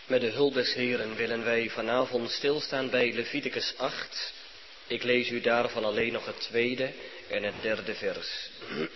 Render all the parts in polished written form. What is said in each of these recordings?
Met de hulp des Heren willen wij vanavond stilstaan bij Leviticus 8. Ik lees u daarvan alleen nog het 2e en het 3e vers.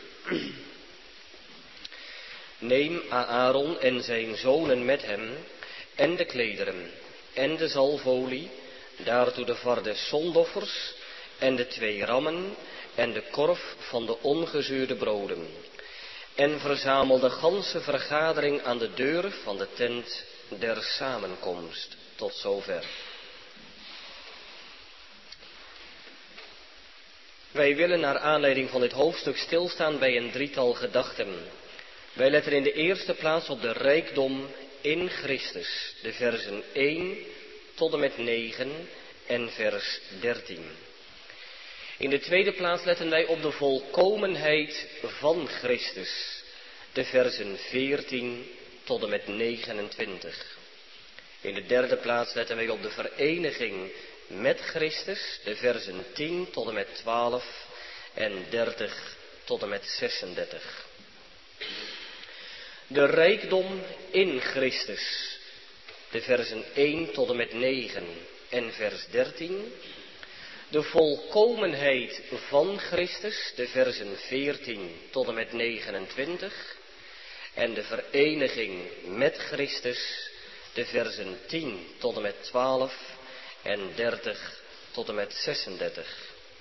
Neem Aaron en zijn zonen met hem en de klederen en de zalfolie, daartoe de var des zondoffers en de 2 rammen en de korf van de ongezuurde broden. En verzamel de ganse vergadering aan de deur van de tent der samenkomst. Tot zover. Wij willen naar aanleiding van dit hoofdstuk stilstaan bij een drietal gedachten. Wij letten in de eerste plaats op de rijkdom in Christus, de versen 1 tot en met 9 en vers 13. In de tweede plaats letten wij op de volkomenheid van Christus, de versen 14 tot en met 29. In de derde plaats letten wij op de vereniging met Christus, de versen 10 tot en met 12 en 30 tot en met 36. De rijkdom in Christus, de versen 1 tot en met 9 en vers 13. De volkomenheid van Christus, de versen 14 tot en met 29. En de vereniging met Christus, de versen 10 tot en met 12 en 30 tot en met 36.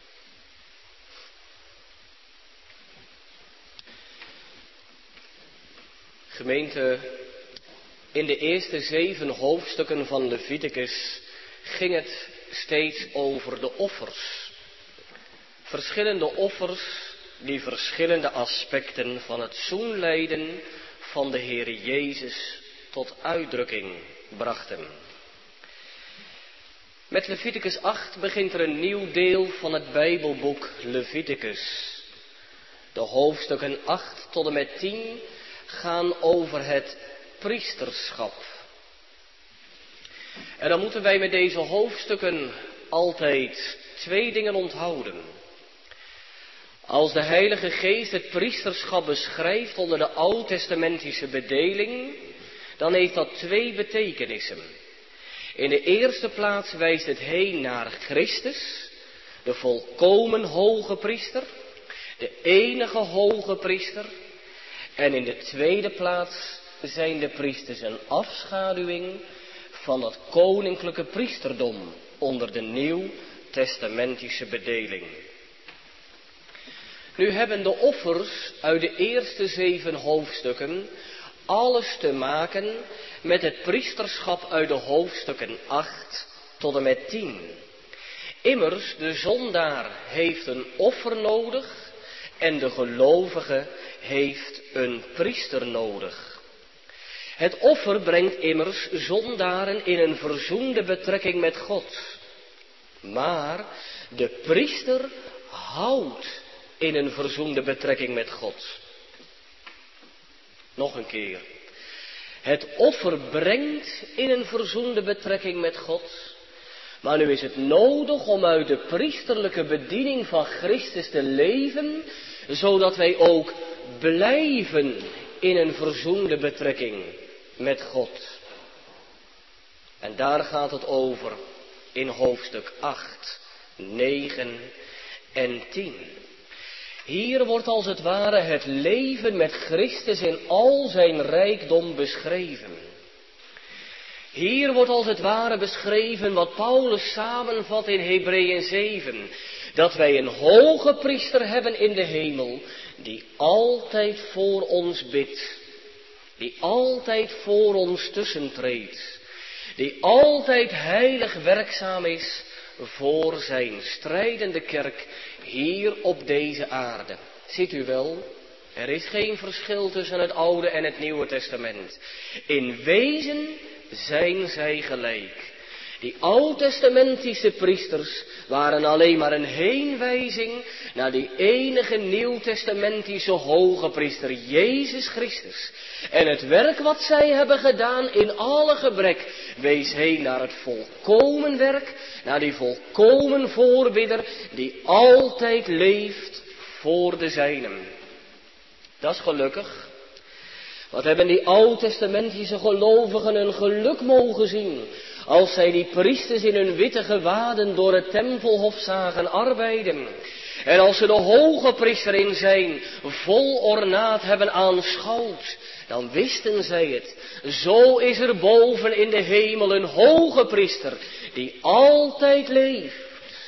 Gemeente, in de eerste 7 hoofdstukken van Leviticus ging het steeds over de offers. Verschillende offers die verschillende aspecten van het zoenlijden van de Heer Jezus tot uitdrukking brachten. Met Leviticus 8 begint er een nieuw deel van het Bijbelboek Leviticus. De hoofdstukken 8 tot en met 10 gaan over het priesterschap. En dan moeten wij met deze hoofdstukken altijd 2 dingen onthouden. Als de Heilige Geest het priesterschap beschrijft onder de oud-testamentische bedeling, dan heeft dat 2 betekenissen. In de eerste plaats wijst het heen naar Christus, de volkomen hoge priester, de enige hoge priester. En in de tweede plaats zijn de priesters een afschaduwing van dat koninklijke priesterdom onder de nieuw-testamentische bedeling. Nu hebben de offers uit de eerste 7 hoofdstukken alles te maken met het priesterschap uit de hoofdstukken 8 tot en met 10. Immers, de zondaar heeft een offer nodig en de gelovige heeft een priester nodig. Het offer brengt immers zondaren in een verzoende betrekking met God. Maar de priester houdt in een verzoende betrekking met God. Nog een keer. Het offer brengt in een verzoende betrekking met God. Maar nu is het nodig om uit de priesterlijke bediening van Christus te leven, zodat wij ook blijven in een verzoende betrekking met God. En daar gaat het over in hoofdstuk 8, 9 en 10. Hier wordt als het ware het leven met Christus in al zijn rijkdom beschreven. Hier wordt als het ware beschreven wat Paulus samenvat in Hebreeën 7. Dat wij een hoge priester hebben in de hemel, die altijd voor ons bidt. Die altijd voor ons tussentreedt. Die altijd heilig werkzaam is voor zijn strijdende kerk hier op deze aarde. Ziet u wel, er is geen verschil tussen het Oude en het Nieuwe Testament. In wezen zijn zij gelijk. Die oud-testamentische priesters waren alleen maar een heenwijzing naar die enige nieuw-testamentische hoge priester, Jezus Christus. En het werk wat zij hebben gedaan in alle gebrek, wees heen naar het volkomen werk, naar die volkomen voorbidder die altijd leeft voor de zijnen. Dat is gelukkig. Wat hebben die oud-testamentische gelovigen een geluk mogen zien, als zij die priesters in hun witte gewaden door het tempelhof zagen arbeiden. En als ze de hoge priester in zijn vol ornaat hebben aanschouwd, dan wisten zij het. Zo is er boven in de hemel een hoge priester die altijd leeft.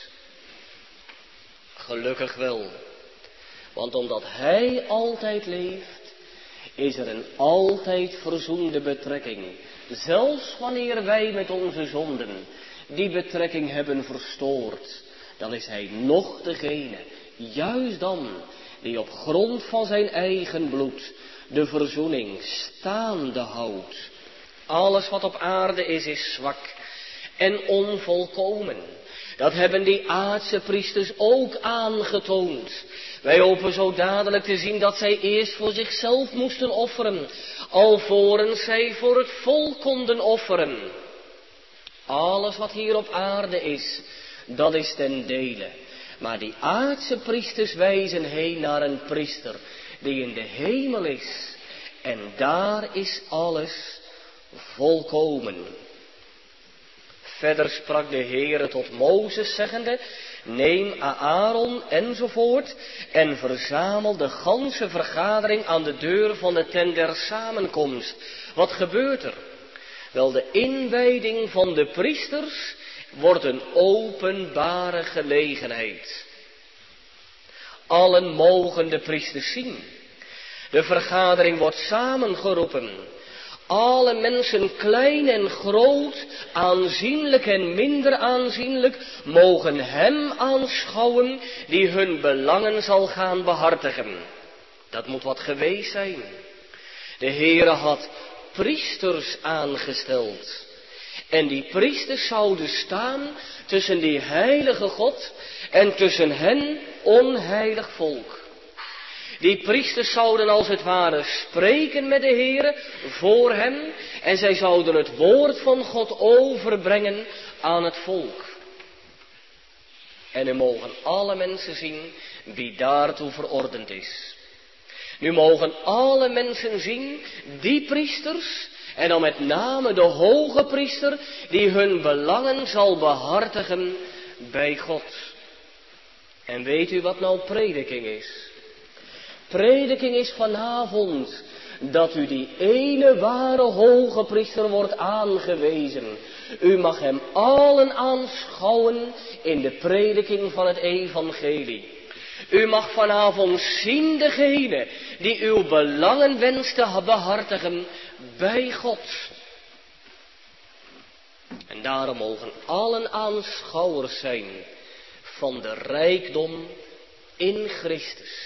Gelukkig wel, want omdat hij altijd leeft, is er een altijd verzoende betrekking. Zelfs wanneer wij met onze zonden die betrekking hebben verstoord, dan is hij nog degene, juist dan, die op grond van zijn eigen bloed de verzoening staande houdt. Alles wat op aarde is zwak en onvolkomen. Dat hebben die aardse priesters ook aangetoond. Wij hopen zo dadelijk te zien dat zij eerst voor zichzelf moesten offeren, alvorens zij voor het volk konden offeren. Alles wat hier op aarde is, dat is ten dele. Maar die aardse priesters wijzen heen naar een priester die in de hemel is. En daar is alles volkomen. Verder sprak de Heere tot Mozes zeggende, neem Aaron enzovoort en verzamel de ganse vergadering aan de deur van de tent der samenkomst. Wat gebeurt er? Wel, de inwijding van de priesters wordt een openbare gelegenheid. Allen mogen de priesters zien. De vergadering wordt samengeroepen. Alle mensen, klein en groot, aanzienlijk en minder aanzienlijk, mogen hem aanschouwen die hun belangen zal gaan behartigen. Dat moet wat geweest zijn. De Heere had priesters aangesteld. En die priesters zouden staan tussen die heilige God en tussen hen onheilig volk. Die priesters zouden als het ware spreken met de Heere voor hem en zij zouden het woord van God overbrengen aan het volk. En nu mogen alle mensen zien wie daartoe verordend is. Nu mogen alle mensen zien, die priesters, en dan met name de hoge priester, die hun belangen zal behartigen bij God. En weet u wat nou prediking is? Prediking is vanavond dat u die ene ware hoge priester wordt aangewezen. U mag hem allen aanschouwen in de prediking van het evangelie. U mag vanavond zien degene die uw belangen wenst te behartigen bij God. En daarom mogen allen aanschouwers zijn van de rijkdom in Christus.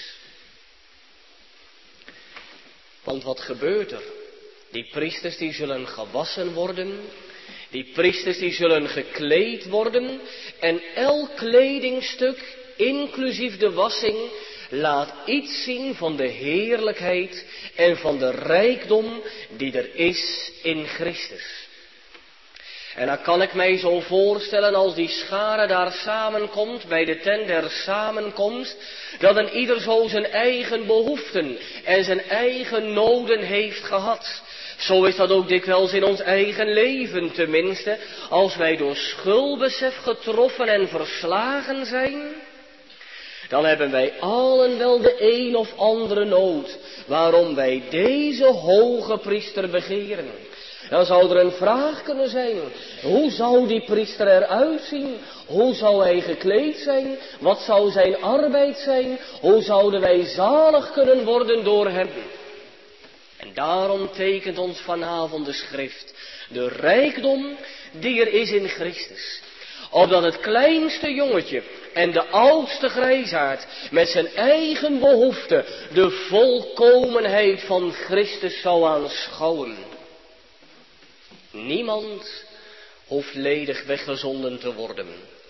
Want wat gebeurt er? Die priesters die zullen gewassen worden. Die priesters die zullen gekleed worden. En elk kledingstuk, inclusief de wassing, laat iets zien van de heerlijkheid en van de rijkdom die er is in Christus. En dan kan ik mij zo voorstellen als die schare daar samenkomt bij de tent der samenkomst, dat een ieder zo zijn eigen behoeften en zijn eigen noden heeft gehad. Zo is dat ook dikwijls in ons eigen leven, tenminste, als wij door schuldbesef getroffen en verslagen zijn. Dan hebben wij allen wel de een of andere nood, waarom wij deze hoge priester begeren. Dan zou er een vraag kunnen zijn. Hoe zou die priester eruit zien? Hoe zou hij gekleed zijn? Wat zou zijn arbeid zijn? Hoe zouden wij zalig kunnen worden door hem? En daarom tekent ons vanavond de schrift de rijkdom die er is in Christus. Opdat het kleinste jongetje en de oudste grijsaard met zijn eigen behoefte de volkomenheid van Christus zou aanschouwen. Niemand hoeft ledig weggezonden te worden.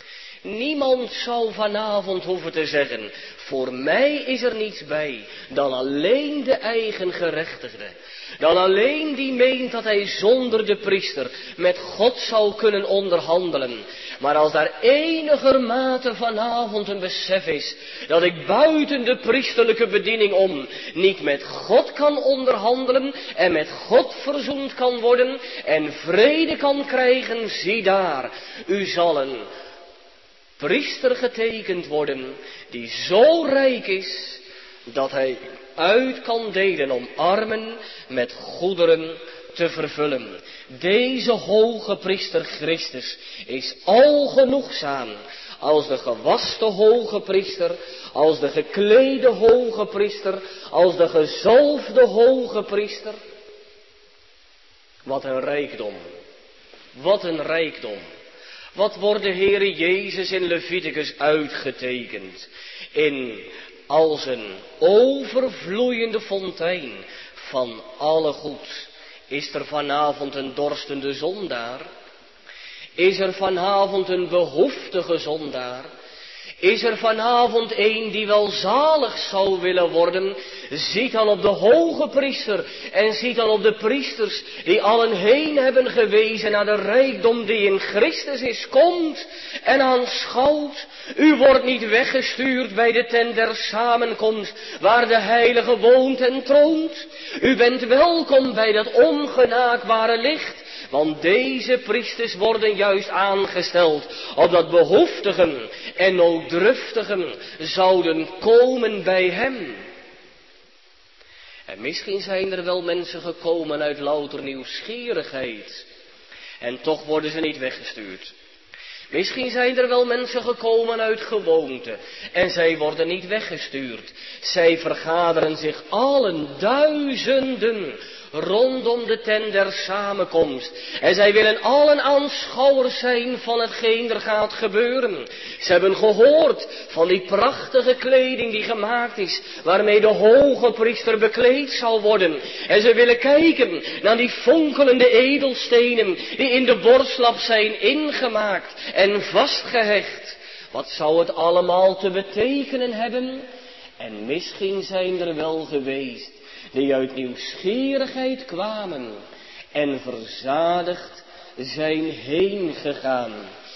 Niemand zou vanavond hoeven te zeggen, voor mij is er niets bij, dan alleen de eigen gerechtigde. Dan alleen die meent dat hij zonder de priester met God zou kunnen onderhandelen. Maar als daar enigermate vanavond een besef is dat ik buiten de priesterlijke bediening om niet met God kan onderhandelen en met God verzoend kan worden en vrede kan krijgen, zie daar, u zal een priester getekend worden die zo rijk is dat hij uit kan delen om armen met goederen te vervullen. Deze hoge priester Christus is algenoegzaam als de gewaste hoge priester, als de geklede hoge priester, als de gezalfde hoge priester. Wat een rijkdom, wat een rijkdom. Wat wordt de Heere Jezus in Leviticus uitgetekend? Als een overvloeiende fontein van alle goed. Is er vanavond een dorstende zondaar? Is er vanavond een behoeftige zondaar? Is er vanavond een die wel zalig zou willen worden? Ziet dan op de hoge priester en ziet dan op de priesters die allen heen hebben gewezen naar de rijkdom die in Christus is. Komt en aanschouwt. U wordt niet weggestuurd bij de tent der samenkomst waar de heilige woont en troont. U bent welkom bij dat ongenaakbare licht. Want deze priesters worden juist aangesteld, opdat behoeftigen en nooddruftigen zouden komen bij hem. En misschien zijn er wel mensen gekomen uit louter nieuwsgierigheid. En toch worden ze niet weggestuurd. Misschien zijn er wel mensen gekomen uit gewoonte. En zij worden niet weggestuurd. Zij vergaderen zich allen duizenden rondom de tent der samenkomst. En zij willen allen aanschouwers zijn van hetgeen er gaat gebeuren. Ze hebben gehoord van die prachtige kleding die gemaakt is, waarmee de hoge priester bekleed zal worden. En ze willen kijken naar die fonkelende edelstenen die in de borstlap zijn ingemaakt en vastgehecht. Wat zou het allemaal te betekenen hebben? En misschien zijn er wel geweest die uit nieuwsgierigheid kwamen en verzadigd zijn heen gegaan.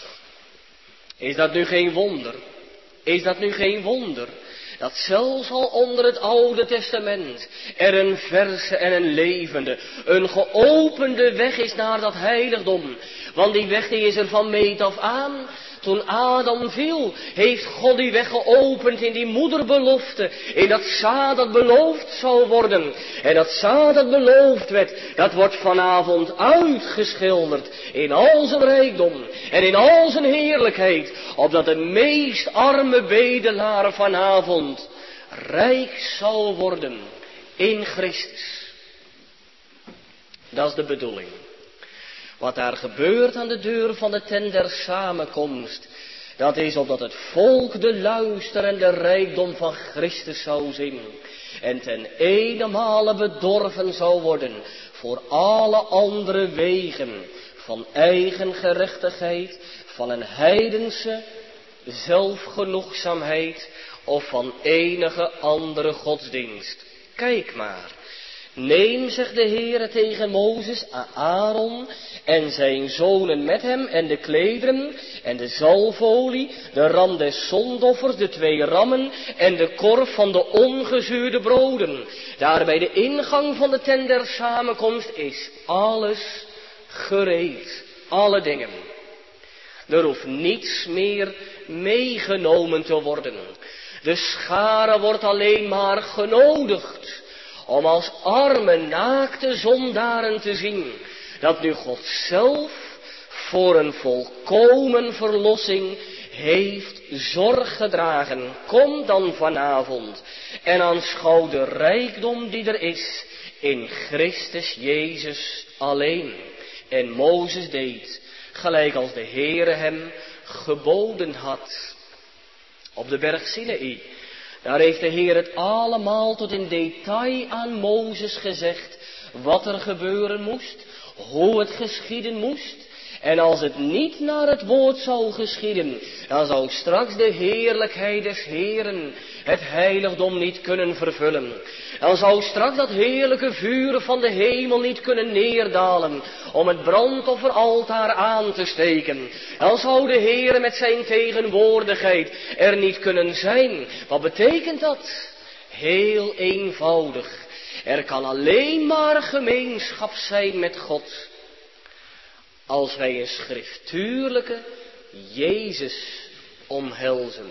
Is dat nu geen wonder? Is dat nu geen wonder? Dat zelfs al onder het Oude Testament er een verse en een levende, een geopende weg is naar dat heiligdom. Want die weg die is er van meet af aan. Toen Adam viel, heeft God die weg geopend in die moederbelofte. In dat zaad dat beloofd zou worden. En dat zaad dat beloofd werd, dat wordt vanavond uitgeschilderd. In al zijn rijkdom en in al zijn heerlijkheid. Opdat de meest arme bedelaar vanavond rijk zal worden in Christus. Dat is de bedoeling. Wat daar gebeurt aan de deur van de tent der samenkomst, dat is opdat het volk de luister en de rijkdom van Christus zou zien. En ten eenenmale bedorven zou worden voor alle andere wegen van eigen gerechtigheid, van een heidense zelfgenoegzaamheid of van enige andere godsdienst. Kijk maar. Neem, zegt de Heere tegen Mozes, Aaron en zijn zonen met hem en de klederen en de zalfolie, de ram des zondoffers, de 2 rammen en de korf van de ongezuurde broden. Daar bij de ingang van de tent der samenkomst is alles gereed, alle dingen. Er hoeft niets meer meegenomen te worden. De schare wordt alleen maar genodigd om als arme, naakte zondaren te zien dat nu God zelf voor een volkomen verlossing heeft zorg gedragen. Kom dan vanavond en aanschouw de rijkdom die er is in Christus Jezus alleen. En Mozes deed gelijk als de Heere hem geboden had. Op de berg Sinaï, daar heeft de Heer het allemaal tot in detail aan Mozes gezegd wat er gebeuren moest, hoe het geschieden moest. En als het niet naar het woord zou geschieden, dan zou straks de heerlijkheid des Heeren het heiligdom niet kunnen vervullen. Dan zou straks dat heerlijke vuur van de hemel niet kunnen neerdalen om het brandofferaltaar aan te steken. Dan zou de Heer met zijn tegenwoordigheid er niet kunnen zijn. Wat betekent dat? Heel eenvoudig. Er kan alleen maar gemeenschap zijn met God als wij een schriftuurlijke Jezus omhelzen.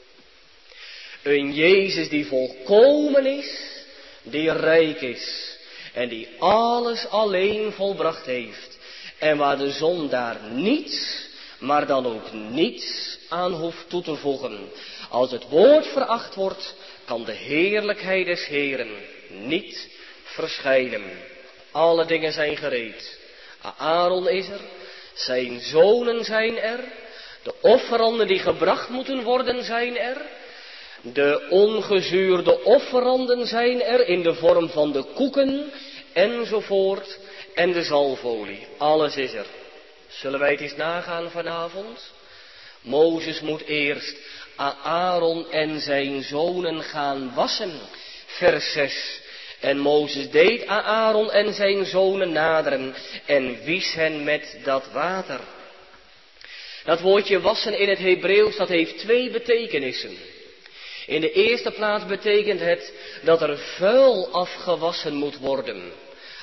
Een Jezus die volkomen is, die rijk is en die alles alleen volbracht heeft. En waar de zondaar niets, maar dan ook niets aan hoeft toe te voegen. Als het woord veracht wordt, kan de heerlijkheid des Heeren niet verschijnen. Alle dingen zijn gereed. Aaron is er, zijn zonen zijn er, de offeranden die gebracht moeten worden zijn er, de ongezuurde offeranden zijn er in de vorm van de koeken enzovoort en de zalfolie. Alles is er. Zullen wij het eens nagaan vanavond? Mozes moet eerst Aaron en zijn zonen gaan wassen. Vers 6. En Mozes deed Aaron en zijn zonen naderen en wies hen met dat water. Dat woordje wassen in het Hebreeuws, dat heeft twee betekenissen. In de eerste plaats betekent het dat er vuil afgewassen moet worden.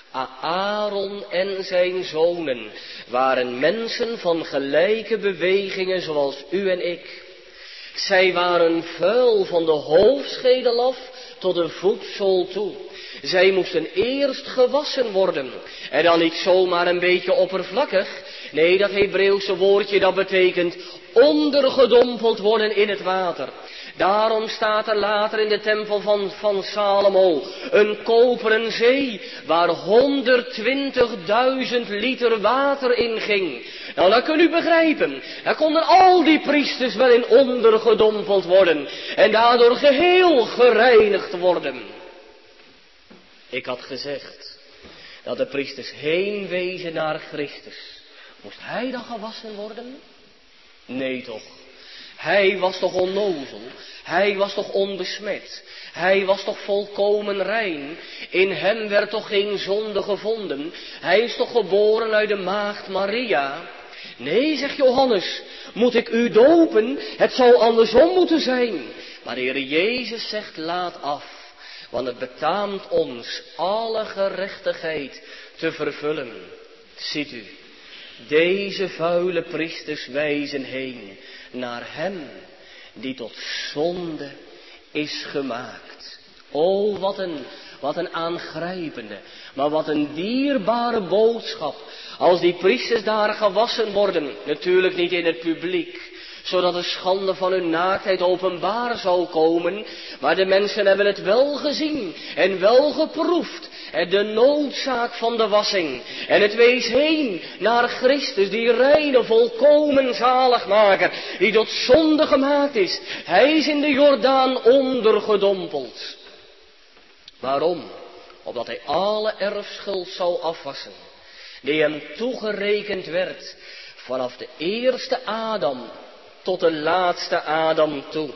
Aaron en zijn zonen waren mensen van gelijke bewegingen zoals u en ik. Zij waren vuil van de hoofdschedel af tot de voetzool toe. Zij moesten eerst gewassen worden. En dan niet zomaar een beetje oppervlakkig. Nee, dat Hebreeuwse woordje dat betekent ondergedompeld worden in het water. Daarom staat er later in de tempel van Salomo een koperen zee waar 120.000 liter water in ging. Nou, dat kunt u begrijpen. Daar konden al die priesters wel in ondergedompeld worden en daardoor geheel gereinigd worden. Ik had gezegd dat de priesters heen wezen naar Christus. Moest hij dan gewassen worden? Nee toch. Hij was toch onnozel? Hij was toch onbesmet? Hij was toch volkomen rein? In hem werd toch geen zonde gevonden? Hij is toch geboren uit de maagd Maria? Nee, zegt Johannes, moet ik u dopen? Het zou andersom moeten zijn. Maar de Heer Jezus zegt, laat af. Want het betaamt ons alle gerechtigheid te vervullen. Ziet u, deze vuile priesters wijzen heen naar hem die tot zonde is gemaakt. O, wat een aangrijpende, maar wat een dierbare boodschap. Als die priesters daar gewassen worden, natuurlijk niet in het publiek, zodat de schande van hun naaktheid openbaar zou komen. Maar de mensen hebben het wel gezien en wel geproefd. En de noodzaak van de wassing. En het wees heen naar Christus, die reine, volkomen zaligmaker, die tot zonde gemaakt is. Hij is in de Jordaan ondergedompeld. Waarom? Opdat hij alle erfschuld zou afwassen, die hem toegerekend werd vanaf de eerste Adam tot de laatste Adam toe.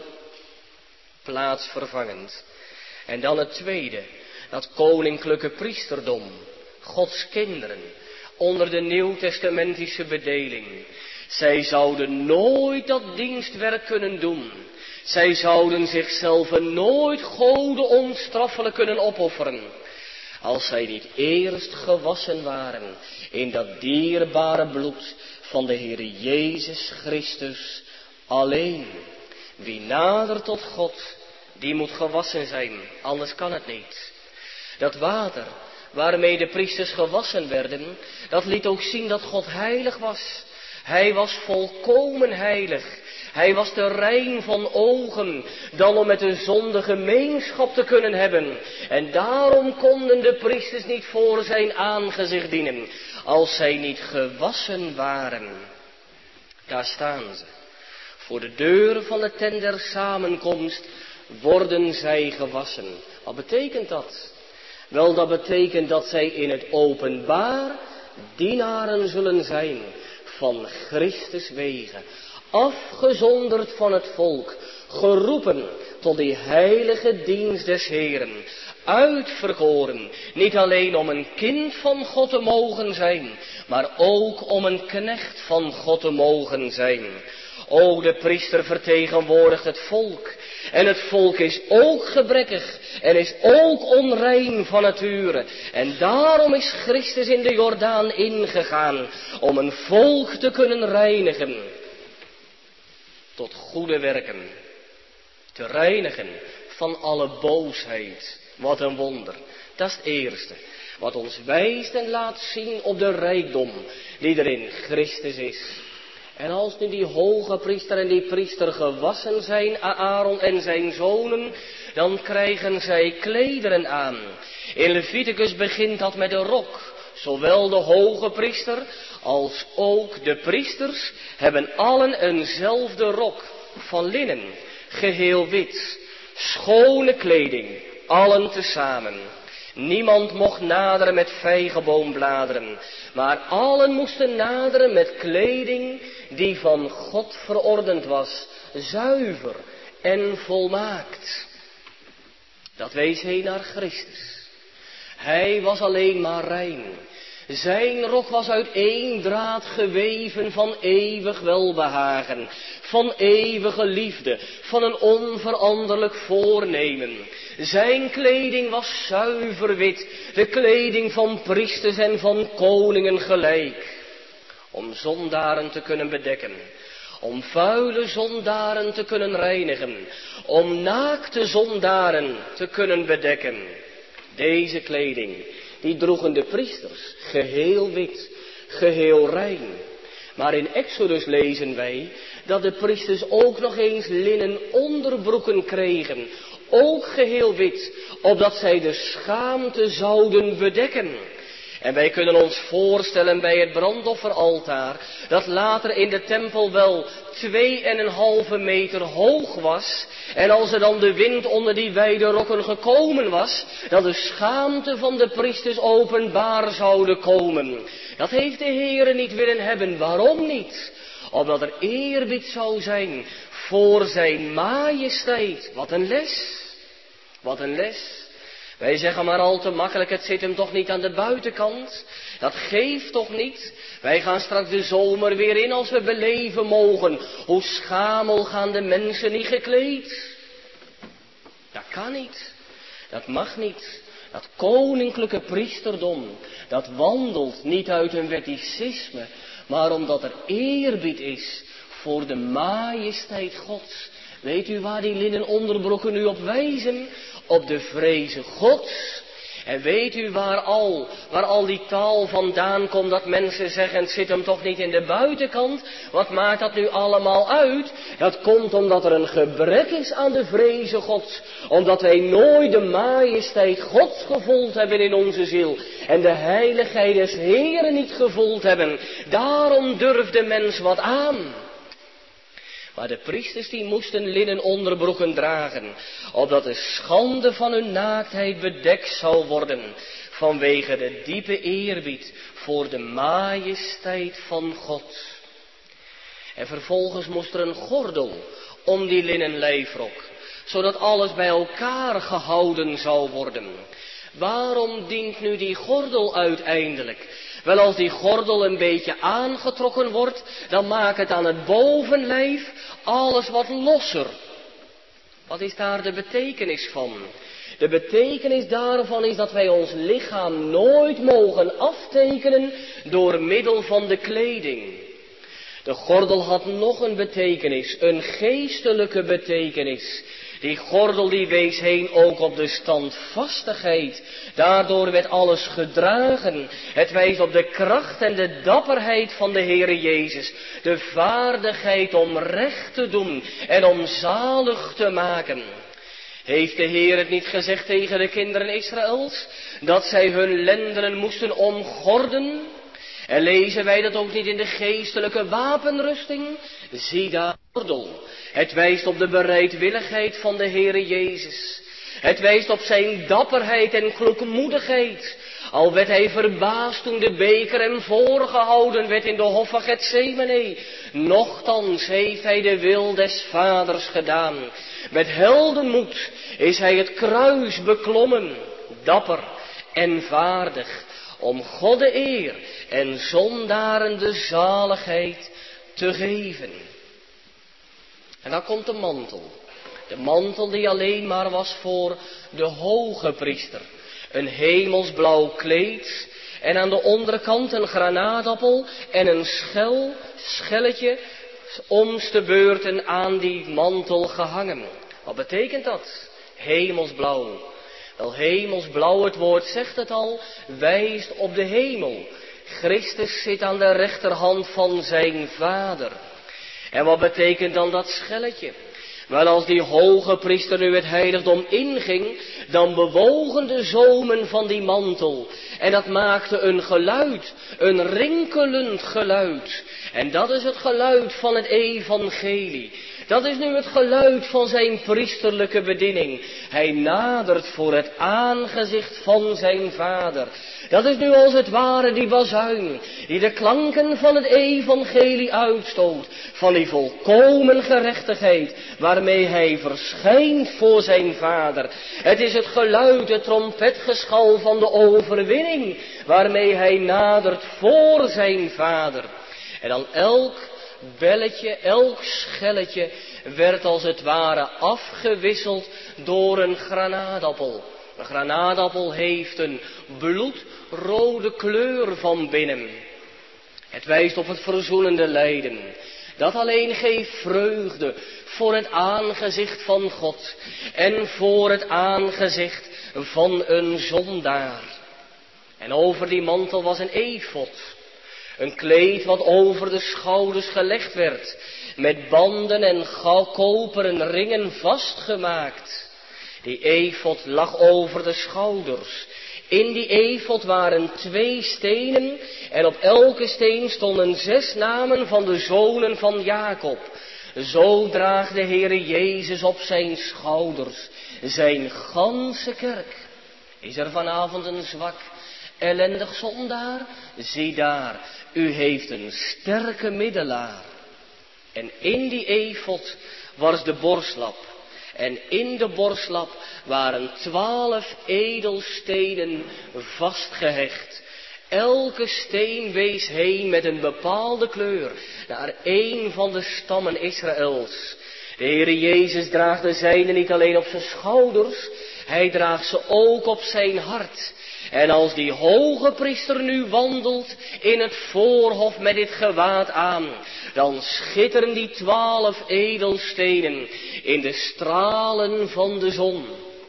Plaatsvervangend. En dan het tweede, dat koninklijke priesterdom. Gods kinderen, onder de nieuwtestamentische bedeling. Zij zouden nooit dat dienstwerk kunnen doen. Zij zouden zichzelf nooit goden onstraffelijk kunnen opofferen, als zij niet eerst gewassen waren in dat dierbare bloed van de Heer Jezus Christus alleen. Wie nadert tot God, die moet gewassen zijn, anders kan het niet. Dat water waarmee de priesters gewassen werden, dat liet ook zien dat God heilig was. Hij was volkomen heilig. Hij was te rein van ogen dan om met de zonde gemeenschap te kunnen hebben. En daarom konden de priesters niet voor zijn aangezicht dienen, als zij niet gewassen waren. Daar staan ze. Voor de deur van de tent der samenkomst worden zij gewassen. Wat betekent dat? Wel, dat betekent dat zij in het openbaar dienaren zullen zijn van Christus wegen, afgezonderd van het volk, geroepen tot die heilige dienst des Heeren, uitverkoren, niet alleen om een kind van God te mogen zijn, maar ook om een knecht van God te mogen zijn. O, de priester vertegenwoordigt het volk. En het volk is ook gebrekkig en is ook onrein van nature. En daarom is Christus in de Jordaan ingegaan om een volk te kunnen reinigen. Tot goede werken. Te reinigen van alle boosheid. Wat een wonder. Dat is het eerste. Wat ons wijst en laat zien op de rijkdom die er in Christus is. En als nu die hoge priester en die priester gewassen zijn, Aaron en zijn zonen, dan krijgen zij klederen aan. In Leviticus begint dat met een rok. Zowel de hoge priester als ook de priesters hebben allen eenzelfde rok van linnen, geheel wit, schone kleding, allen tezamen. Niemand mocht naderen met vijgenboombladeren, maar allen moesten naderen met kleding die van God verordend was, zuiver en volmaakt. Dat wees heen naar Christus. Hij was alleen maar rein. Zijn rok was uit één draad geweven van eeuwig welbehagen, van eeuwige liefde, van een onveranderlijk voornemen. Zijn kleding was zuiver wit, de kleding van priesters en van koningen gelijk. Om zondaren te kunnen bedekken, om vuile zondaren te kunnen reinigen, om naakte zondaren te kunnen bedekken. Deze kleding, die droegen de priesters, geheel wit, geheel rein. Maar in Exodus lezen wij dat de priesters ook nog eens linnen onderbroeken kregen, ook geheel wit, opdat zij de schaamte zouden bedekken. En wij kunnen ons voorstellen bij het brandofferaltaar, dat later in de tempel wel 2,5 meter hoog was. En als er dan de wind onder die wijde rokken gekomen was, dat de schaamte van de priesters openbaar zouden komen. Dat heeft de Heere niet willen hebben. Waarom niet? Omdat er eerbied zou zijn voor zijn majesteit. Wat een les. Wat een les. Wij zeggen maar al te makkelijk, het zit hem toch niet aan de buitenkant. Dat geeft toch niet. Wij gaan straks de zomer weer in als we beleven mogen. Hoe schamel gaan de mensen niet gekleed. Dat kan niet. Dat mag niet. Dat koninklijke priesterdom, dat wandelt niet uit een wetticisme, maar omdat er eerbied is voor de majesteit Gods. Weet u waar die linnen onderbroeken nu op wijzen? Op de vreze Gods. En weet u waar al die taal vandaan komt dat mensen zeggen, het zit hem toch niet in de buitenkant? Wat maakt dat nu allemaal uit? Dat komt omdat er een gebrek is aan de vreze Gods. Omdat wij nooit de majesteit Gods gevoeld hebben in onze ziel. En de heiligheid des Heeren niet gevoeld hebben. Daarom durft de mens wat aan. Maar de priesters die moesten linnen onderbroeken dragen, opdat de schande van hun naaktheid bedekt zou worden, vanwege de diepe eerbied voor de majesteit van God. En vervolgens moest er een gordel om die linnen lijfrok, zodat alles bij elkaar gehouden zou worden. Waarom dient nu die gordel uiteindelijk? Wel, als die gordel een beetje aangetrokken wordt, dan maakt het aan het bovenlijf alles wat losser. Wat is daar de betekenis van? De betekenis daarvan is dat wij ons lichaam nooit mogen aftekenen door middel van de kleding. De gordel had nog een betekenis, een geestelijke betekenis. Die gordel die wees heen ook op de standvastigheid. Daardoor werd alles gedragen. Het wijst op de kracht en de dapperheid van de Heere Jezus. De vaardigheid om recht te doen en om zalig te maken. Heeft de Heer het niet gezegd tegen de kinderen Israëls? Dat zij hun lendenen moesten omgorden? En lezen wij dat ook niet in de geestelijke wapenrusting? Zie daar gordel. Het wijst op de bereidwilligheid van de Heere Jezus. Het wijst op zijn dapperheid en kloekmoedigheid. Al werd hij verbaasd toen de beker hem voorgehouden werd in de hof van Getsemane. Nochtans heeft hij de wil des Vaders gedaan. Met heldenmoed is hij het kruis beklommen, dapper en vaardig, om God de eer en zondaren de zaligheid te geven. En dan komt de mantel. De mantel die alleen maar was voor de hoge priester. Een hemelsblauw kleed en aan de onderkant een granaatappel en een schelletje omste beurten aan die mantel gehangen. Wat betekent dat? Hemelsblauw. Wel, hemelsblauw, het woord zegt het al, wijst op de hemel. Christus zit aan de rechterhand van zijn Vader. En wat betekent dan dat schelletje? Wel, als die hoge priester nu het heiligdom inging, dan bewogen de zomen van die mantel. En dat maakte een geluid, een rinkelend geluid. En dat is het geluid van het evangelie. Dat is nu het geluid van zijn priesterlijke bediening. Hij nadert voor het aangezicht van zijn Vader. Dat is nu als het ware die bazuin, die de klanken van het evangelie uitstoot, van die volkomen gerechtigheid, waarmee hij verschijnt voor zijn Vader. Het is het geluid, het trompetgeschal van de overwinning, waarmee hij nadert voor zijn Vader. En dan elk belletje, elk schelletje werd als het ware afgewisseld door een granaatappel. Een granaatappel heeft een bloedrode kleur van binnen. Het wijst op het verzoenende lijden. Dat alleen geeft vreugde voor het aangezicht van God en voor het aangezicht van een zondaar. En over die mantel was een efod. Een kleed wat over de schouders gelegd werd, met banden en koperen ringen vastgemaakt. Die efod lag over de schouders. In die efod waren 2 stenen en op elke steen stonden 6 namen van de zonen van Jacob. Zo draagt de Heere Jezus op zijn schouders zijn ganse kerk. Is er vanavond een zwak, ellendig zondaar? Zie daar, u heeft een sterke middelaar. En in die efod was de borstlap. En in de borstlap waren 12 edelstenen vastgehecht. Elke steen wees heen met een bepaalde kleur naar een van de stammen Israëls. De Heere Jezus draagt de zijne niet alleen op zijn schouders, hij draagt ze ook op zijn hart. En als die hoge priester nu wandelt in het voorhof met dit gewaad aan, dan schitteren die 12 edelstenen in de stralen van de zon.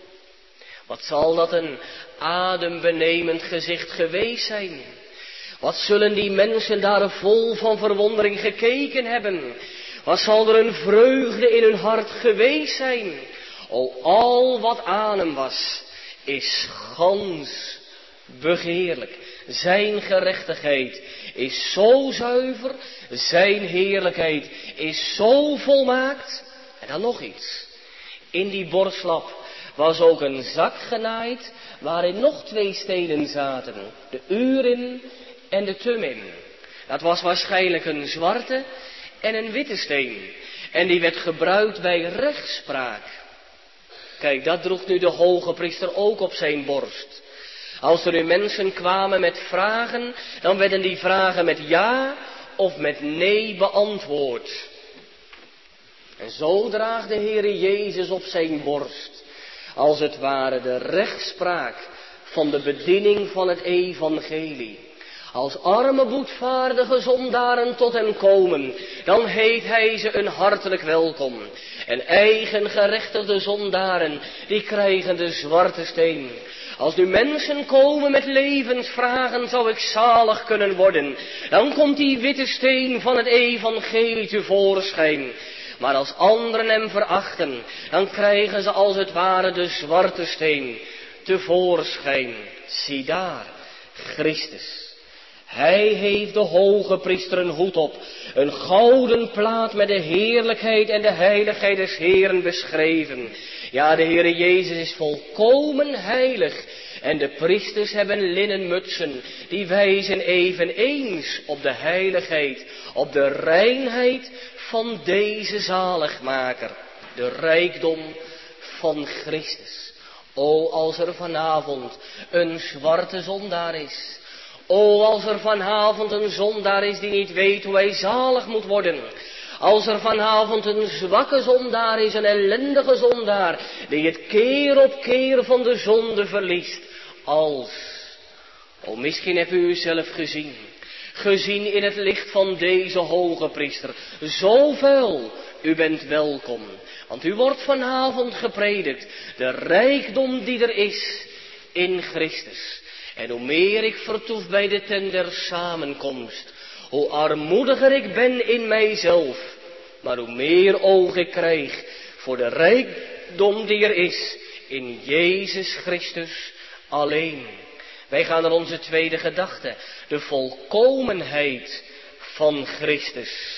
Wat zal dat een adembenemend gezicht geweest zijn? Wat zullen die mensen daar vol van verwondering gekeken hebben? Wat zal er een vreugde in hun hart geweest zijn? O, al wat aan hem was, is gans begeerlijk. Zijn gerechtigheid is zo zuiver, zijn heerlijkheid is zo volmaakt. En dan nog iets. In die borstlap was ook een zak genaaid, waarin nog 2 stenen zaten. De Urim en de Thummim. Dat was waarschijnlijk een zwarte en een witte steen. En die werd gebruikt bij rechtspraak. Kijk, dat droeg nu de hoge priester ook op zijn borst. Als er nu mensen kwamen met vragen, dan werden die vragen met ja of met nee beantwoord. En zo draagt de Heere Jezus op zijn borst, als het ware de rechtspraak van de bediening van het evangelie. Als arme boetvaardige zondaren tot hem komen, dan heet hij ze een hartelijk welkom. En eigen gerechtigde zondaren, die krijgen de zwarte steen. Als nu mensen komen met levensvragen, zou ik zalig kunnen worden. Dan komt die witte steen van het evangelie tevoorschijn. Maar als anderen hem verachten, dan krijgen ze als het ware de zwarte steen tevoorschijn. Zie daar, Christus. Hij heeft de hoge priester een hoed op, een gouden plaat met de heerlijkheid en de heiligheid des Heeren beschreven. Ja, de Heere Jezus is volkomen heilig En de priesters hebben linnen mutsen, die wijzen eveneens op de heiligheid, op de reinheid van deze zaligmaker. De rijkdom van Christus. O, als er vanavond een zwarte zondaar is. O, als er vanavond een zondaar is die niet weet hoe hij zalig moet worden. Als er vanavond een zwakke zondaar is, een ellendige zondaar, die het keer op keer van de zonde verliest. Misschien hebt u uzelf gezien in het licht van deze hoge priester. Zo vuil, u bent welkom, want u wordt vanavond gepredikt, de rijkdom die er is in Christus. En hoe meer ik vertoef bij de tent der samenkomst, hoe armoediger ik ben in mijzelf, maar hoe meer oog ik krijg voor de rijkdom die er is in Jezus Christus alleen. Wij gaan naar onze tweede gedachte, de volkomenheid van Christus.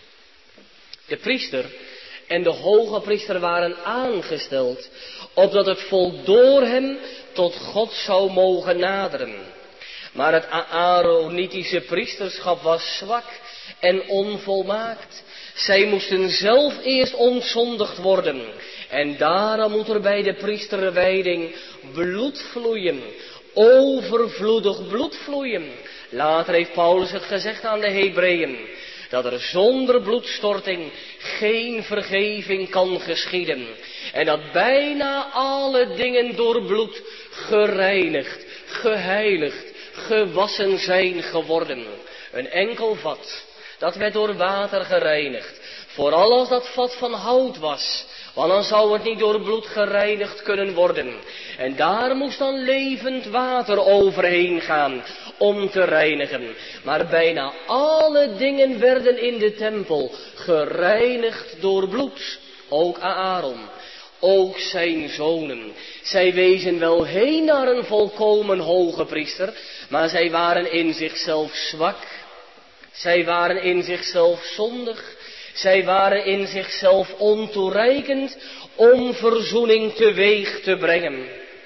De priester en de hoge priester waren aangesteld, opdat het volk door hem tot God zou mogen naderen. Maar het Aaronitische priesterschap was zwak en onvolmaakt. Zij moesten zelf eerst ontzondigd worden. En daarom moet er bij de priesterwijding bloed vloeien. Overvloedig bloed vloeien. Later heeft Paulus het gezegd aan de Hebreeën, dat er zonder bloedstorting geen vergeving kan geschieden. En dat bijna alle dingen door bloed gereinigd, geheiligd, gewassen zijn geworden. Een enkel vat, dat werd door water gereinigd. Vooral als dat vat van hout was, want dan zou het niet door bloed gereinigd kunnen worden. En daar moest dan levend water overheen gaan om te reinigen. Maar bijna alle dingen werden in de tempel gereinigd door bloed. Ook Aaron, ook zijn zonen. Zij wezen wel heen naar een volkomen hoge priester, maar zij waren in zichzelf zwak. Zij waren in zichzelf zondig. Zij waren in zichzelf ontoereikend om verzoening teweeg te brengen.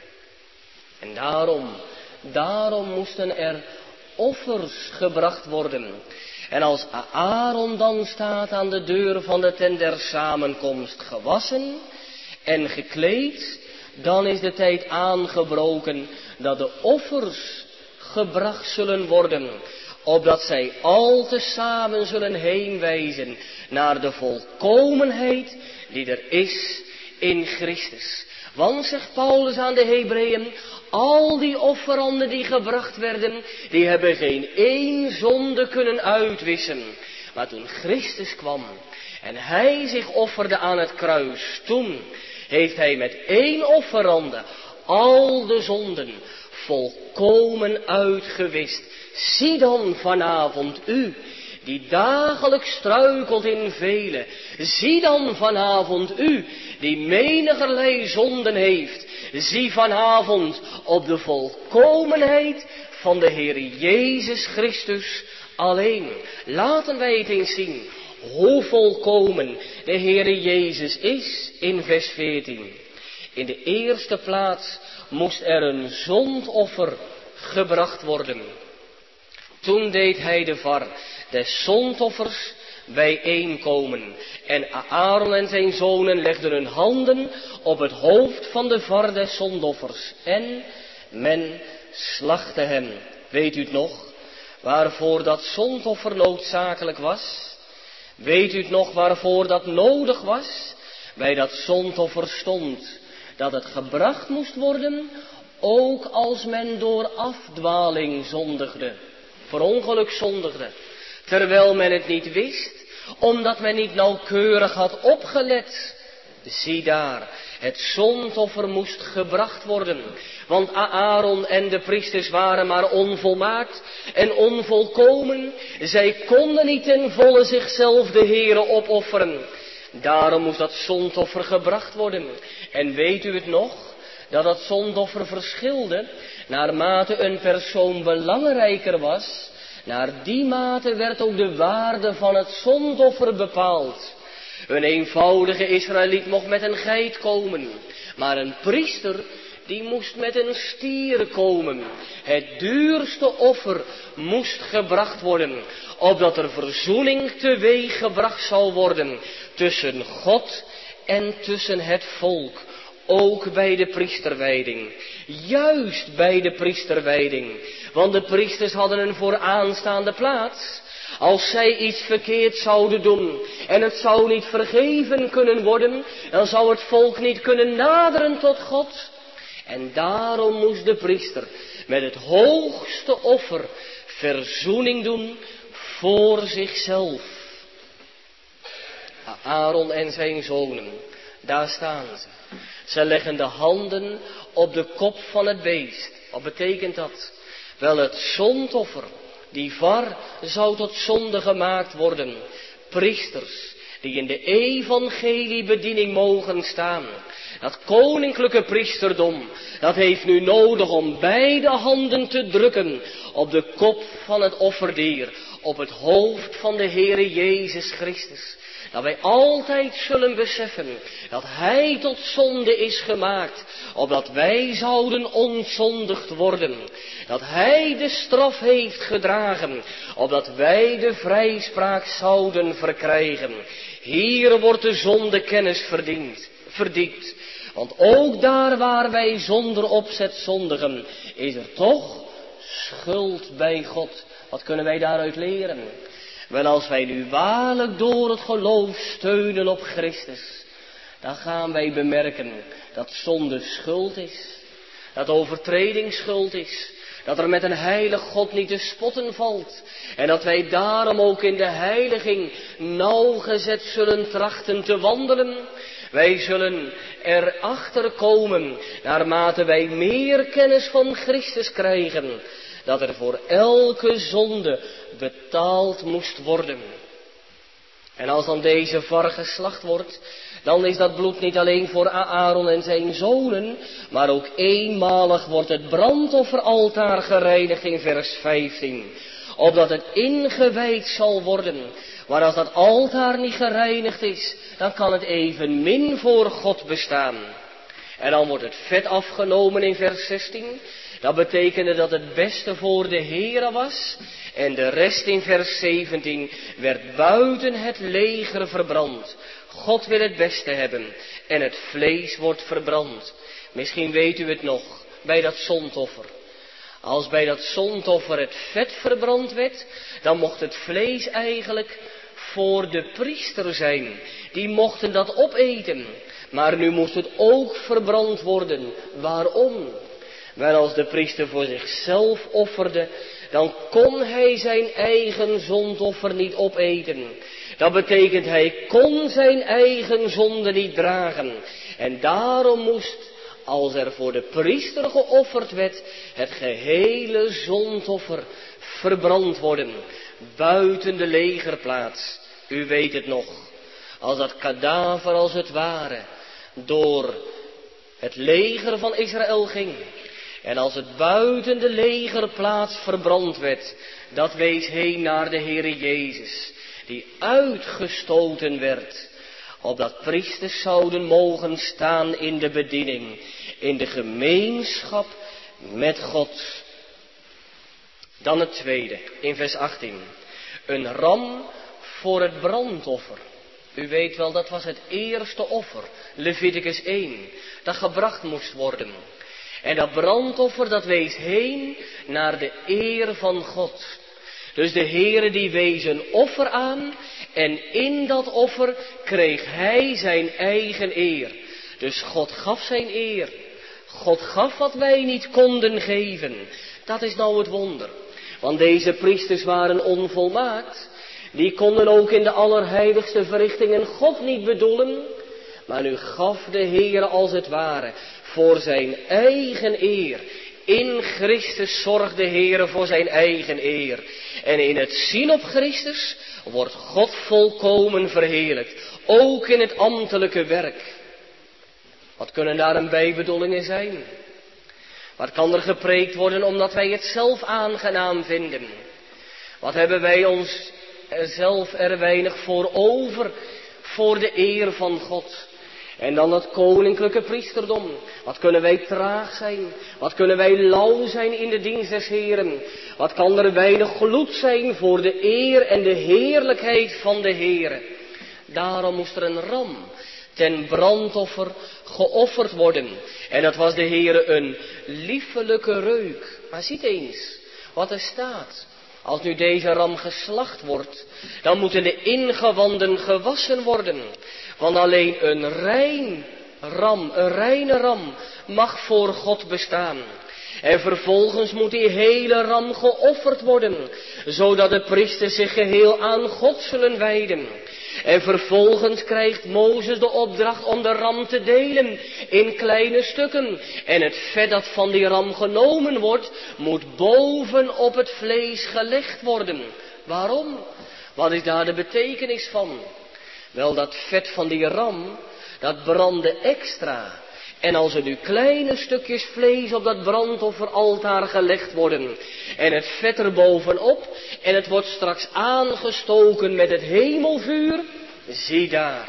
En daarom moesten er offers gebracht worden. En als Aaron dan staat aan de deur van de tent der samenkomst, gewassen en gekleed, dan is de tijd aangebroken dat de offers gebracht zullen worden, opdat zij al tezamen zullen heenwijzen naar de volkomenheid die er is in Christus. Want, zegt Paulus aan de Hebreeën, al die offeranden die gebracht werden, die hebben geen één zonde kunnen uitwissen. Maar toen Christus kwam en hij zich offerde aan het kruis, toen heeft hij met één offerande al de zonden volkomen uitgewist. Zie dan vanavond u, die dagelijks struikelt in vele. Zie dan vanavond u, die menigerlei zonden heeft. Zie vanavond op de volkomenheid van de Heer Jezus Christus alleen. Laten wij het eens zien hoe volkomen de Heer Jezus is in vers 14. In de eerste plaats moest er een zondoffer gebracht worden. Toen deed hij de var des zondoffers bijeenkomen. En Aaron en zijn zonen legden hun handen op het hoofd van de var des zondoffers. En men slachtte hem. Weet u het nog? Waarvoor dat zondoffer noodzakelijk was? Weet u het nog waarvoor dat nodig was? Bij dat zondoffer stond dat het gebracht moest worden, ook als men door afdwaling zondigde. Per ongeluk zondigde, terwijl men het niet wist, omdat men niet nauwkeurig had opgelet. Zie daar, het zondoffer moest gebracht worden, want Aaron en de priesters waren maar onvolmaakt en onvolkomen. Zij konden niet ten volle zichzelf de Heere opofferen. Daarom moest dat zondoffer gebracht worden. En weet u het nog, dat dat zondoffer verschilde, naarmate een persoon belangrijker was, naar die mate werd ook de waarde van het zondoffer bepaald. Een eenvoudige Israëliet mocht met een geit komen, maar een priester, die moest met een stier komen. Het duurste offer moest gebracht worden, opdat er verzoening teweeg gebracht zou worden tussen God en tussen het volk. Ook bij de priesterwijding. Juist bij de priesterwijding. Want de priesters hadden een vooraanstaande plaats. Als zij iets verkeerd zouden doen en het zou niet vergeven kunnen worden, dan zou het volk niet kunnen naderen tot God. En daarom moest de priester met het hoogste offer verzoening doen voor zichzelf. Aaron en zijn zonen, daar staan ze. Ze leggen de handen op de kop van het beest. Wat betekent dat? Wel, het zondoffer, die var, zou tot zonde gemaakt worden. Priesters, die in de evangeliebediening mogen staan. Dat koninklijke priesterdom, dat heeft nu nodig om beide handen te drukken op de kop van het offerdier, op het hoofd van de Heere Jezus Christus. Dat wij altijd zullen beseffen dat Hij tot zonde is gemaakt, opdat wij zouden ontzondigd worden. Dat Hij de straf heeft gedragen, opdat wij de vrijspraak zouden verkrijgen. Hier wordt de zondekennis verdiept. Want ook daar waar wij zonder opzet zondigen, is er toch schuld bij God. Wat kunnen wij daaruit leren? Wel, als wij nu waarlijk door het geloof steunen op Christus, dan gaan wij bemerken dat zonde schuld is. Dat overtreding schuld is. Dat er met een heilig God niet te spotten valt. En dat wij daarom ook in de heiliging nauwgezet zullen trachten te wandelen. Wij zullen erachter komen, naarmate wij meer kennis van Christus krijgen, dat er voor elke zonde betaald moest worden. En als dan deze var geslacht wordt, dan is dat bloed niet alleen voor Aaron en zijn zonen, maar ook eenmalig wordt het brandofferaltaar gereinigd in vers 15. Opdat het ingewijd zal worden. Maar als dat altaar niet gereinigd is, dan kan het evenmin voor God bestaan. En dan wordt het vet afgenomen in vers 16. Dat betekende dat het beste voor de Heere was. En de rest in vers 17 werd buiten het leger verbrand. God wil het beste hebben. En het vlees wordt verbrand. Misschien weet u het nog, bij dat zondoffer. Als bij dat zondoffer het vet verbrand werd, dan mocht het vlees eigenlijk voor de priester zijn. Die mochten dat opeten. Maar nu moest het ook verbrand worden. Waarom? Wel, als de priester voor zichzelf offerde, dan kon hij zijn eigen zondoffer niet opeten. Dat betekent, hij kon zijn eigen zonde niet dragen. En daarom moest, als er voor de priester geofferd werd, het gehele zondoffer verbrand worden. Buiten de legerplaats. U weet het nog. Als dat kadaver als het ware door het leger van Israël ging. En als het buiten de legerplaats verbrand werd, dat wees heen naar de Heere Jezus, die uitgestoten werd, opdat priesters zouden mogen staan in de bediening, in de gemeenschap met God. Dan het tweede, in vers 18. Een ram voor het brandoffer. U weet wel, dat was het eerste offer, Leviticus 1, dat gebracht moest worden. En dat brandoffer, dat wees heen naar de eer van God. Dus de Heere die wees een offer aan en in dat offer kreeg hij zijn eigen eer. Dus God gaf zijn eer. God gaf wat wij niet konden geven. Dat is nou het wonder. Want deze priesters waren onvolmaakt. Die konden ook in de allerheiligste verrichtingen God niet bedoelen. Maar nu gaf de Heere als het ware voor zijn eigen eer. In Christus zorgt de Heere voor zijn eigen eer. En in het zien op Christus wordt God volkomen verheerlijkt. Ook in het ambtelijke werk. Wat kunnen daar een bijbedoelingen zijn? Wat kan er gepreekt worden omdat wij het zelf aangenaam vinden? Wat hebben wij ons zelf er weinig voor over voor de eer van God? En dan het koninklijke priesterdom. Wat kunnen wij traag zijn? Wat kunnen wij lauw zijn in de dienst des Heeren? Wat kan er weinig gloed zijn voor de eer en de heerlijkheid van de Heere? Daarom moest er een ram ten brandoffer geofferd worden. En dat was de Heere een liefelijke reuk. Maar ziet eens wat er staat. Als nu deze ram geslacht wordt, dan moeten de ingewanden gewassen worden. Want alleen een reine ram mag voor God bestaan. En vervolgens moet die hele ram geofferd worden, zodat de priesters zich geheel aan God zullen wijden. En vervolgens krijgt Mozes de opdracht om de ram te delen in kleine stukken. En het vet dat van die ram genomen wordt, moet boven op het vlees gelegd worden. Waarom? Wat is daar de betekenis van? Wel, dat vet van die ram, dat brandde extra. En als er nu kleine stukjes vlees op dat brandofferaltaar gelegd worden, en het vet er bovenop, en het wordt straks aangestoken met het hemelvuur, zie daar,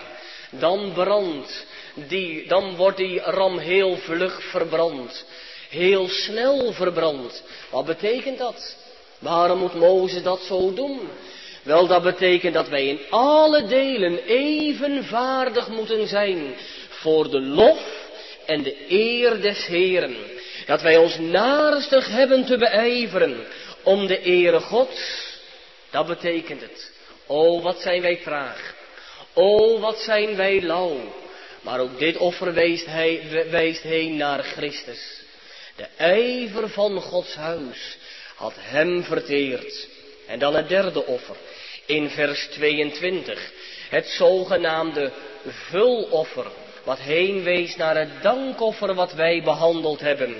dan wordt die ram heel vlug verbrand, heel snel verbrand. Wat betekent dat? Waarom moet Mozes dat zo doen? Wel, dat betekent dat wij in alle delen even vaardig moeten zijn voor de lof en de eer des Heeren. Dat wij ons naarstig hebben te beijveren om de ere Gods. Dat betekent het. O, wat zijn wij traag. O, wat zijn wij lauw. Maar ook dit offer wijst heen naar Christus. De ijver van Gods huis had hem verteerd. En dan het derde offer. In vers 22. Het zogenaamde vuloffer. Wat heen wees naar het dankoffer wat wij behandeld hebben.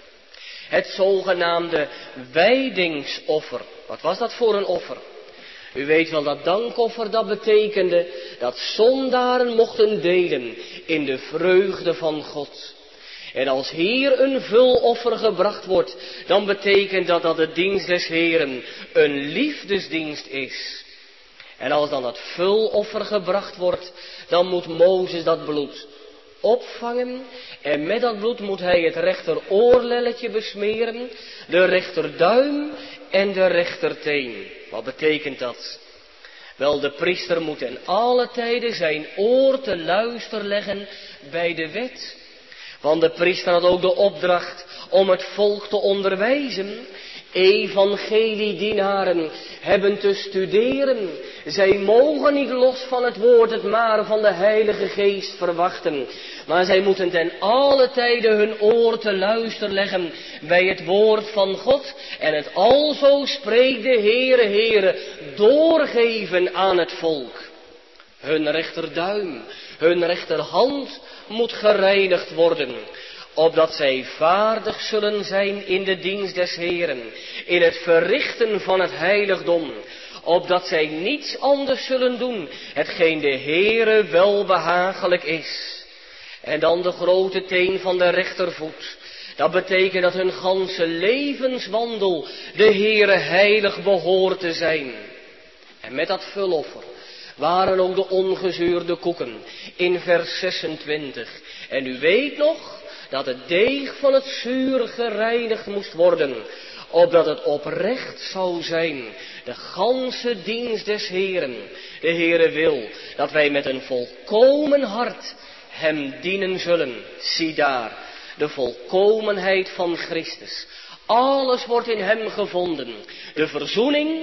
Het zogenaamde wijdingsoffer. Wat was dat voor een offer? U weet wel, dat dankoffer, dat betekende dat zondaren mochten delen in de vreugde van God. En als hier een vuloffer gebracht wordt, dan betekent dat de dienst des Heeren een liefdesdienst is. En als dan dat vuloffer gebracht wordt, dan moet Mozes dat bloed opvangen. En met dat bloed moet hij het rechteroorlelletje besmeren, de rechterduim en de rechterteen. Wat betekent dat? Wel, de priester moet in alle tijden zijn oor te luisteren leggen bij de wet. Want de priester had ook de opdracht om het volk te onderwijzen. Evangeliedienaren hebben te studeren. Zij mogen niet los van het woord het maar van de Heilige Geest verwachten. Maar zij moeten ten alle tijden hun oor te luisteren leggen bij het woord van God. En het alzo spreekt de Heere doorgeven aan het volk. Hun rechterduim, hun rechterhand moet gereinigd worden, opdat zij vaardig zullen zijn in de dienst des Heeren, in het verrichten van het heiligdom, opdat zij niets anders zullen doen, hetgeen de Heere welbehagelijk is. En dan de grote teen van de rechtervoet. Dat betekent dat hun ganse levenswandel de Heere heilig behoort te zijn. En met dat vuloffer waren ook de ongezuurde koeken in vers 26. En u weet nog dat het deeg van het zuur gereinigd moest worden, opdat het oprecht zou zijn, de ganse dienst des Heeren. De Heere wil dat wij met een volkomen hart hem dienen zullen. Zie daar, de volkomenheid van Christus. Alles wordt in hem gevonden. De verzoening,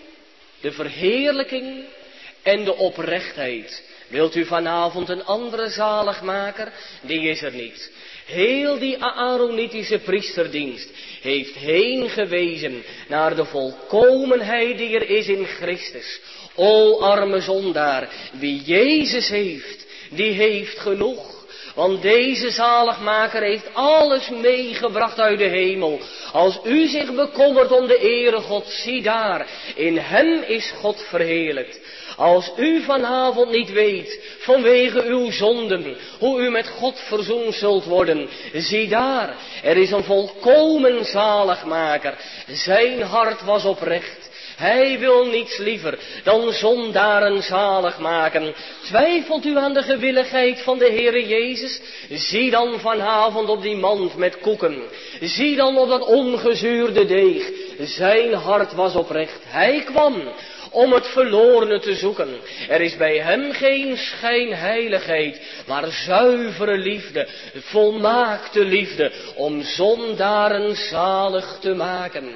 de verheerlijking en de oprechtheid. Wilt u vanavond een andere zaligmaker? Die is er niet. Heel die Aaronitische priesterdienst heeft heen gewezen naar de volkomenheid die er is in Christus. O arme zondaar, wie Jezus heeft, die heeft genoeg. Want deze zaligmaker heeft alles meegebracht uit de hemel. Als u zich bekommert om de ere God, zie daar, in hem is God verheerlijkt. Als u vanavond niet weet, vanwege uw zonden, hoe u met God verzoend zult worden, zie daar, er is een volkomen zaligmaker. Zijn hart was oprecht. Hij wil niets liever dan zondaren zalig maken. Twijfelt u aan de gewilligheid van de Heere Jezus? Zie dan vanavond op die mand met koeken. Zie dan op dat ongezuurde deeg. Zijn hart was oprecht. Hij kwam om het verlorene te zoeken. Er is bij hem geen schijnheiligheid, maar zuivere liefde, volmaakte liefde, om zondaren zalig te maken.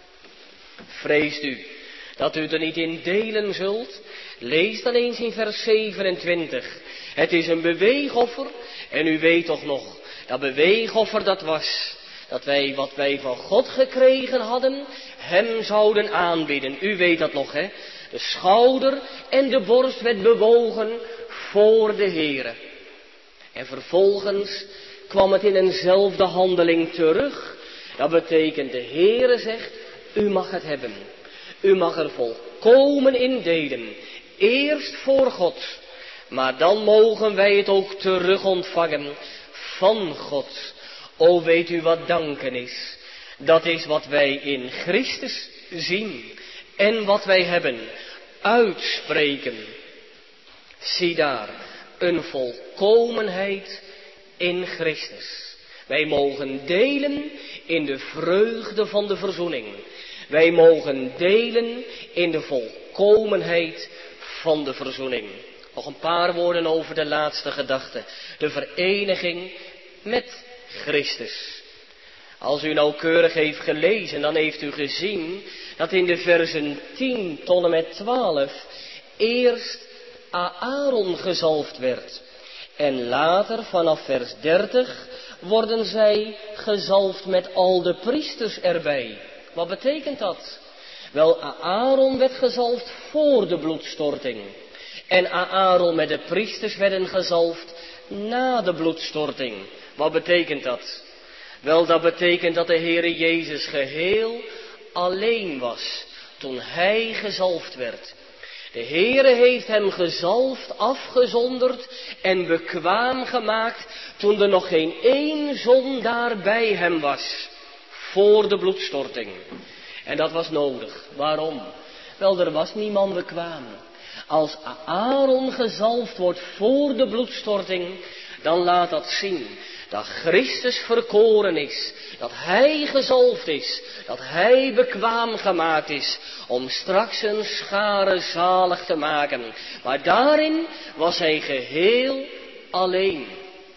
Vreest u dat u er niet in delen zult? Lees dan eens in vers 27. Het is een beweegoffer, en u weet toch nog, dat beweegoffer dat was, dat wij wat wij van God gekregen hadden, hem zouden aanbieden. U weet dat nog, hè? De schouder en de borst werd bewogen voor de Heere. En vervolgens kwam het in eenzelfde handeling terug. Dat betekent, de Heere zegt, u mag het hebben. U mag er volkomen in delen. Eerst voor God. Maar dan mogen wij het ook terug ontvangen van God. O, weet u wat danken is? Dat is wat wij in Christus zien. En wat wij hebben. Uitspreken. Zie daar, een volkomenheid in Christus. Wij mogen delen in de vreugde van de verzoening. Wij mogen delen in de volkomenheid van de verzoening. Nog een paar woorden over de laatste gedachte. De vereniging met Christus. Als u nauwkeurig heeft gelezen, dan heeft u gezien dat in de versen 10 tot en met 12 eerst Aaron gezalfd werd. En later, vanaf vers 30, worden zij gezalfd met al de priesters erbij. Wat betekent dat? Wel, Aaron werd gezalfd voor de bloedstorting. En Aaron met de priesters werden gezalfd na de bloedstorting. Wat betekent dat? Wel, dat betekent dat de Heere Jezus geheel alleen was toen hij gezalfd werd. De Heere heeft hem gezalfd, afgezonderd en bekwaam gemaakt toen er nog geen één zondaar bij hem was. Voor de bloedstorting. En dat was nodig. Waarom? Wel, er was niemand bekwaam. Als Aaron gezalfd wordt voor de bloedstorting, dan laat dat zien dat Christus verkoren is, dat hij gezalfd is, dat hij bekwaam gemaakt is om straks een schare zalig te maken. Maar daarin was hij geheel alleen.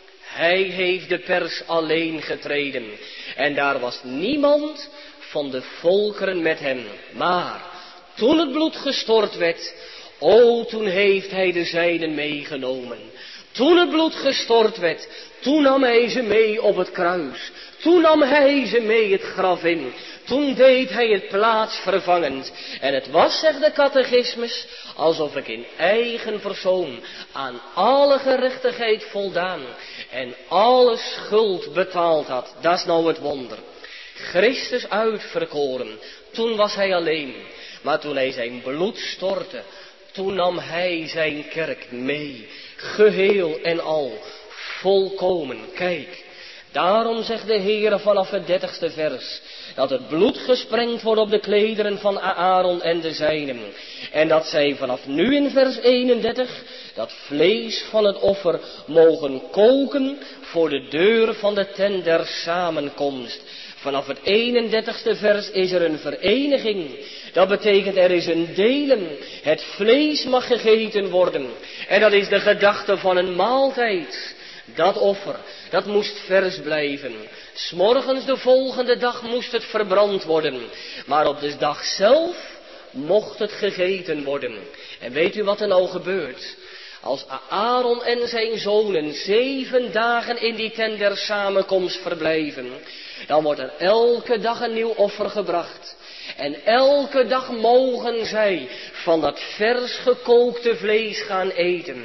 Hij heeft de pers alleen getreden en daar was niemand van de volkeren met hem. Maar toen het bloed gestort werd, o, toen heeft hij de zijnen meegenomen. Toen het bloed gestort werd, toen nam hij ze mee op het kruis. Toen nam hij ze mee het graf in. Toen deed hij het plaatsvervangend. En het was, zegt de catechismus, alsof ik in eigen persoon aan alle gerechtigheid voldaan en alle schuld betaald had. Dat is nou het wonder. Christus uitverkoren, toen was hij alleen. Maar toen hij zijn bloed stortte, toen nam hij zijn kerk mee. Geheel en al, volkomen. Kijk, daarom zegt de Heere vanaf het 30ste vers, dat het bloed gesprengd wordt op de klederen van Aaron en de zijnen. En dat zij vanaf nu in vers 31, dat vlees van het offer mogen koken voor de deur van de tent der samenkomst. Vanaf het 31ste vers is er een vereniging. Dat betekent er is een delen. Het vlees mag gegeten worden. En dat is de gedachte van een maaltijd. Dat offer, dat moest vers blijven. 's Morgens de volgende dag moest het verbrand worden. Maar op de dag zelf mocht het gegeten worden. En weet u wat er nou gebeurt? Als Aaron en zijn zonen 7 dagen in die tent der samenkomst verblijven, dan wordt er elke dag een nieuw offer gebracht. En elke dag mogen zij van dat vers gekookte vlees gaan eten.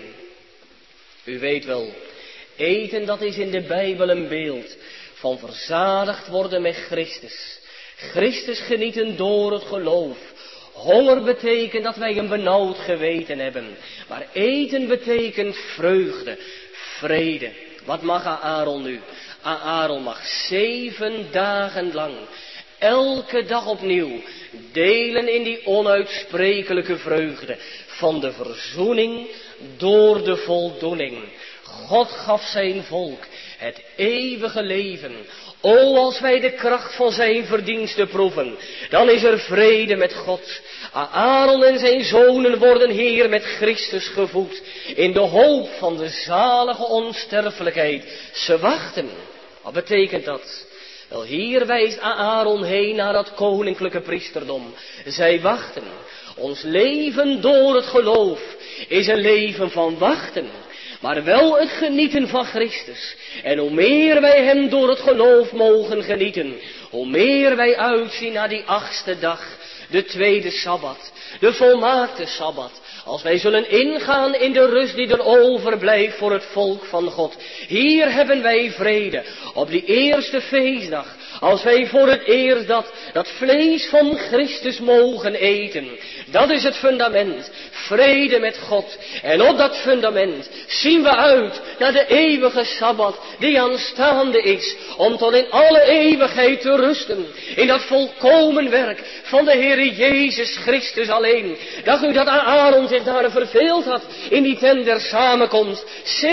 U weet wel, eten dat is in de Bijbel een beeld van verzadigd worden met Christus. Christus genieten door het geloof. Honger betekent dat wij een benauwd geweten hebben. Maar eten betekent vreugde, vrede. Wat mag Aaron nu? Aaron mag 7 dagen lang elke dag opnieuw delen in die onuitsprekelijke vreugde van de verzoening door de voldoening. God gaf zijn volk het eeuwige leven. O, als wij de kracht van zijn verdiensten proeven, dan is er vrede met God. Aaron en zijn zonen worden hier met Christus gevoed, in de hoop van de zalige onsterfelijkheid. Ze wachten. Wat betekent dat? Wel, hier wijst Aaron heen naar dat koninklijke priesterdom. Zij wachten. Ons leven door het geloof is een leven van wachten, maar wel het genieten van Christus. En hoe meer wij hem door het geloof mogen genieten, hoe meer wij uitzien naar die 8e dag, de 2e Sabbat, de volmaakte Sabbat. Als wij zullen ingaan in de rust die er overblijft voor het volk van God. Hier hebben wij vrede op die eerste feestdag. Als wij voor het eerst dat vlees van Christus mogen eten. Dat is het fundament. Vrede met God. En op dat fundament zien we uit naar de eeuwige Sabbat die aanstaande is. Om tot in alle eeuwigheid te rusten. In dat volkomen werk van de Heer Jezus Christus alleen. Dacht u dat Aaron zich daar verveeld had in die tent der samenkomst?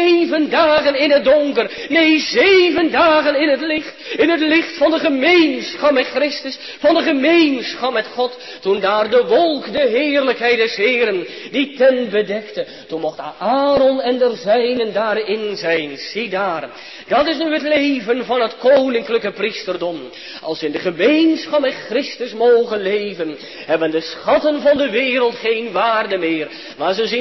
7 dagen in het donker. Nee, 7 dagen in het licht. In het licht van de gemeenschap met Christus. Van de gemeenschap met God. Toen daar de wolk, de heerlijkheid des Heeren, die tent bedekte. Toen mocht Aaron en der zijnen daarin zijn. Zie daar. Dat is nu het leven van het koninklijke priesterdom. Als we in de gemeenschap met Christus mogen leven, hebben de schatten van de wereld geen waarde meer. Maar ze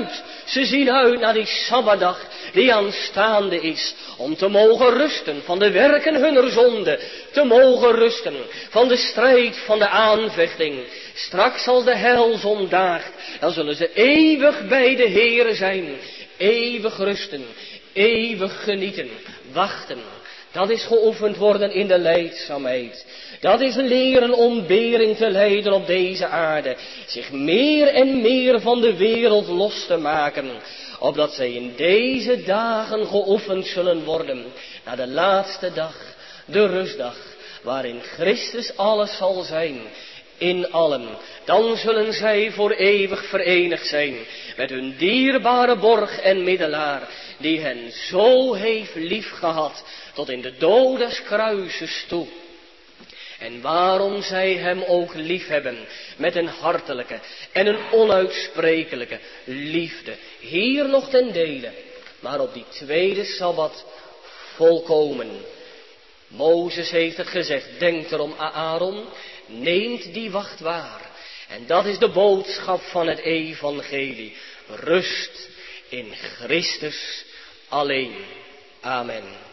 zien uit naar die Sabbatdag die aanstaande is. Om te mogen rusten van de werken hunner zonde. Te mogen rusten van de strijd van de aanvechting. Straks als de heilzon daagt, dan zullen ze eeuwig bij de Heere zijn. Eeuwig rusten, eeuwig genieten, wachten. Dat is geoefend worden in de lijdzaamheid. Dat is leren ontbering te lijden op deze aarde. Zich meer en meer van de wereld los te maken. Opdat zij in deze dagen geoefend zullen worden. Naar de laatste dag, de rustdag. Waarin Christus alles zal zijn. In allen. Dan zullen zij voor eeuwig verenigd zijn. Met hun dierbare borg en middelaar. Die hen zo heeft liefgehad. Tot in de dood des kruises toe. En waarom zij hem ook lief hebben met een hartelijke en een onuitsprekelijke liefde. Hier nog ten dele, maar op die 2e Sabbat volkomen. Mozes heeft het gezegd, denk erom Aaron, neemt die wacht waar. En dat is de boodschap van het evangelie. Rust in Christus alleen. Amen.